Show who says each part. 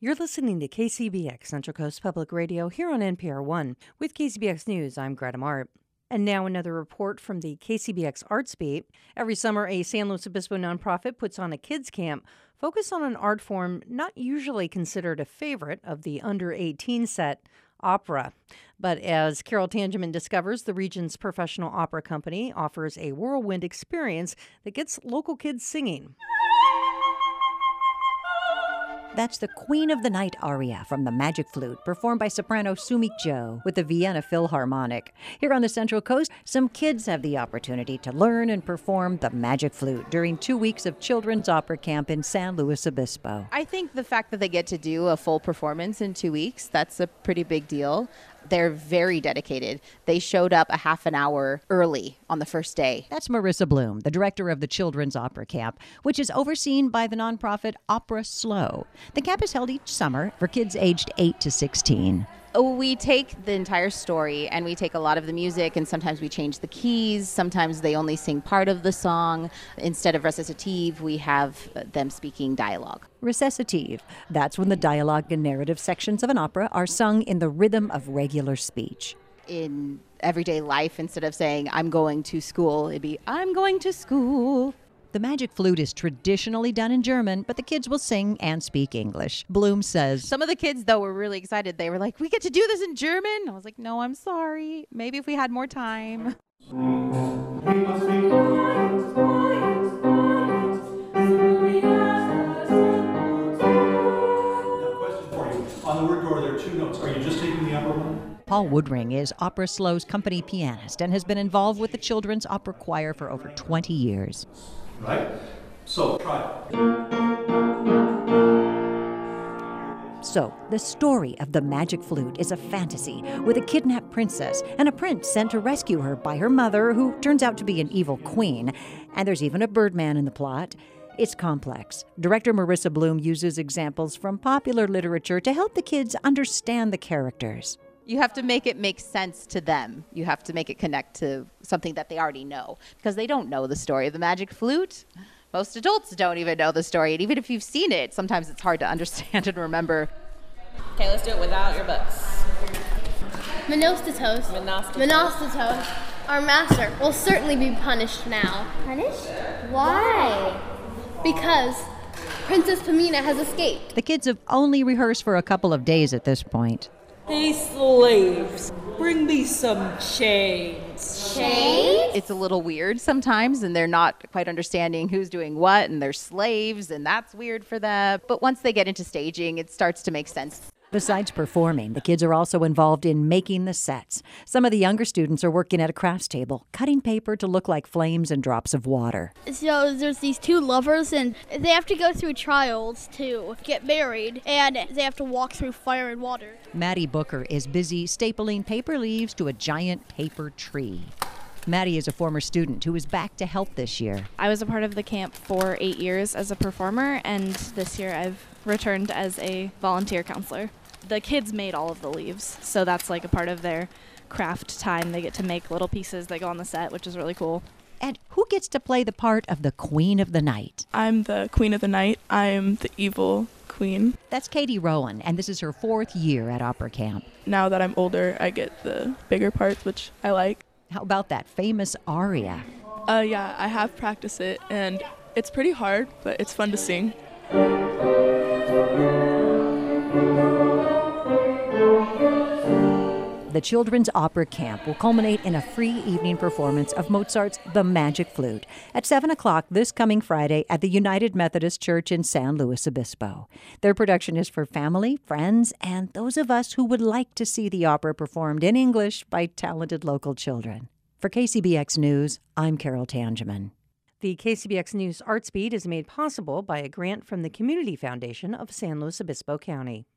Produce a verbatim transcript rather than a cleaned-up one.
Speaker 1: You're listening to K C B X, Central Coast Public Radio, here on N P R one. With K C B X News, I'm Greta Mart. And now another report from the K C B X Arts Beat. Every summer, a San Luis Obispo nonprofit puts on a kids camp focused on an art form not usually considered a favorite of the under eighteen set, opera. But as Carol Tangeman discovers, the region's professional opera company offers a whirlwind experience that gets local kids singing.
Speaker 2: That's the Queen of the Night aria from the Magic Flute, performed by soprano Sumik Jo with the Vienna Philharmonic. Here on the Central Coast, some kids have the opportunity to learn and perform the Magic Flute during two weeks of children's opera camp in San Luis Obispo.
Speaker 3: I think the fact that they get to do a full performance in two weeks, that's a pretty big deal. They're very dedicated. They showed up a half an hour early on the first day.
Speaker 2: That's Marissa Bloom, the director of the Children's Opera Camp, which is overseen by the nonprofit Opera Slow. The camp is held each summer for kids aged eight to sixteen.
Speaker 3: We take the entire story and we take a lot of the music, and sometimes we change the keys. Sometimes they only sing part of the song. Instead of recitative, we have them speaking dialogue.
Speaker 2: Recitative. That's when the dialogue and narrative sections of an opera are sung in the rhythm of regular speech.
Speaker 3: In everyday life, instead of saying, I'm going to school, it'd be, I'm going to school.
Speaker 2: The Magic Flute is traditionally done in German, but the kids will sing and speak English. Bloom says,
Speaker 3: Some of the kids, though, were really excited. They were like, we get to do this in German? I was like, no, I'm sorry. Maybe if we had more time.
Speaker 4: On the word door, there are two notes. Are you just taking the upper one?
Speaker 2: Paul Woodring is Opera Slow's company pianist and has been involved with the Children's Opera Choir for over twenty years.
Speaker 4: Right? So, try it.
Speaker 2: So, the story of the Magic Flute is a fantasy with a kidnapped princess and a prince sent to rescue her by her mother, who turns out to be an evil queen. And there's even a birdman in the plot. It's complex. Director Marissa Bloom uses examples from popular literature to help the kids understand the characters.
Speaker 3: You have to make it make sense to them. You have to make it connect to something that they already know, because they don't know the story of the Magic Flute. Most adults don't even know the story, and even if you've seen it, sometimes it's hard to understand and remember.
Speaker 5: Okay, let's do it without your butts.
Speaker 6: Monostatos.
Speaker 5: Monostatos.
Speaker 6: Monostatos. Our master will certainly be punished now.
Speaker 7: Punished? Why?
Speaker 6: Because Princess Pamina has escaped.
Speaker 2: The kids have only rehearsed for a couple of days at this point.
Speaker 5: Hey, slaves, bring me some chains.
Speaker 6: Chains?
Speaker 3: It's a little weird sometimes, and they're not quite understanding who's doing what, and they're slaves, and that's weird for them. But once they get into staging, it starts to make sense.
Speaker 2: Besides performing, the kids are also involved in making the sets. Some of the younger students are working at a crafts table, cutting paper to look like flames and drops of water.
Speaker 6: So there's these two lovers, and they have to go through trials to get married, and they have to walk through fire and water.
Speaker 2: Maddie Booker is busy stapling paper leaves to a giant paper tree. Maddie is a former student who is back to help this year.
Speaker 8: I was a part of the camp for eight years as a performer, and this year I've returned as a volunteer counselor. The kids made all of the leaves, so that's like a part of their craft time. They get to make little pieces that go on the set, which is really cool.
Speaker 2: And who gets to play the part of the Queen of the Night?
Speaker 9: I'm the Queen of the Night. I am the evil queen.
Speaker 2: That's Katie Rowan, and this is her fourth year at Opera Camp.
Speaker 9: Now that I'm older, I get the bigger parts, which I like.
Speaker 2: How about that famous aria?
Speaker 9: Uh, yeah, I have practiced it, and it's pretty hard, but it's fun to sing.
Speaker 2: The Children's Opera Camp will culminate in a free evening performance of Mozart's The Magic Flute at seven o'clock this coming Friday at the United Methodist Church in San Luis Obispo. Their production is for family, friends, and those of us who would like to see the opera performed in English by talented local children. For K C B X News, I'm Carol Tangeman.
Speaker 1: The K C B X News Arts Beat is made possible by a grant from the Community Foundation of San Luis Obispo County.